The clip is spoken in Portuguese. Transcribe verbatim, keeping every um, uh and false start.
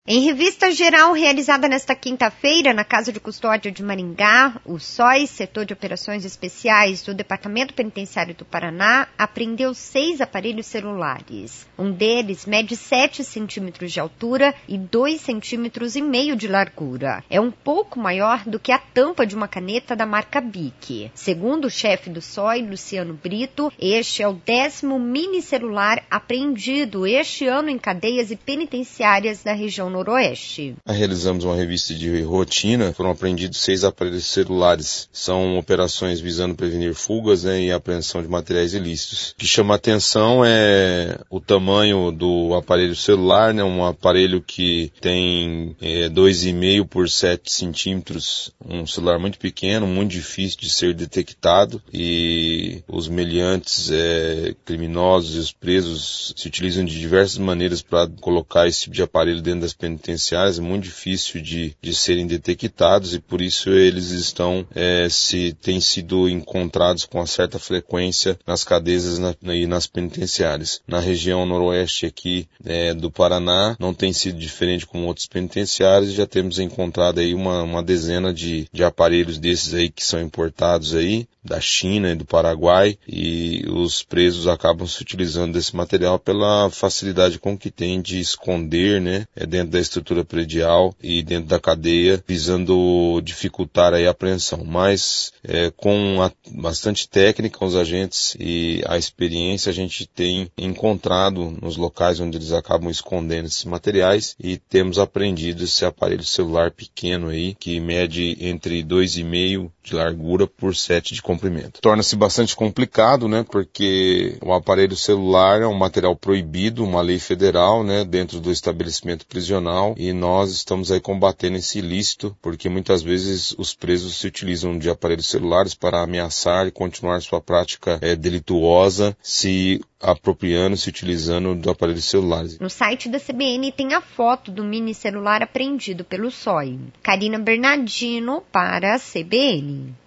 Em revista geral realizada nesta quinta-feira na Casa de Custódia de Maringá, o S O I, Setor de Operações Especiais do Departamento Penitenciário do Paraná, apreendeu seis aparelhos celulares. Um deles mede sete centímetros de altura e dois centímetros e meio de largura. É um pouco maior do que a tampa de uma caneta da marca Bic. Segundo o chefe do S O I, Luciano Brito, este é o décimo mini celular apreendido este ano em cadeias e penitenciárias da região Noroeste. Realizamos uma revista de rotina, foram apreendidos seis aparelhos celulares. São operações visando prevenir fugas, né, e apreensão de materiais ilícitos. O que chama a atenção é o tamanho do aparelho celular, né, um aparelho que tem é, dois vírgula cinco por sete centímetros, um celular muito pequeno, muito difícil de ser detectado, e os meliantes é, criminosos e os presos se utilizam de diversas maneiras para colocar esse tipo de aparelho dentro das penitenciárias, é muito difícil de, de serem detectados, e por isso eles estão, é, se têm sido encontrados com uma certa frequência nas cadeias na, e nas penitenciárias. Na região noroeste aqui é, do Paraná, não tem sido diferente com outros penitenciários, já temos encontrado aí uma, uma dezena de, de aparelhos desses aí que são importados aí da China e do Paraguai, e os presos acabam se utilizando desse material pela facilidade com que tem de esconder, né, é dentro da estrutura predial e dentro da cadeia, visando dificultar aí a apreensão. Mas é, com a, bastante técnica, os agentes e a experiência, a gente tem encontrado nos locais onde eles acabam escondendo esses materiais, e temos apreendido esse aparelho celular pequeno aí, que mede entre dois vírgula cinco de largura por sete de comprimento. Torna-se bastante complicado, né, porque o aparelho celular é um material proibido, uma lei federal, né, dentro do estabelecimento prisional, e nós estamos aí combatendo esse ilícito, porque muitas vezes os presos se utilizam de aparelhos celulares para ameaçar e continuar sua prática é, delituosa, se apropriando, se utilizando do aparelho celular. No site da C B N tem a foto do mini celular apreendido pelo S O I. Karina Bernardino para a C B N.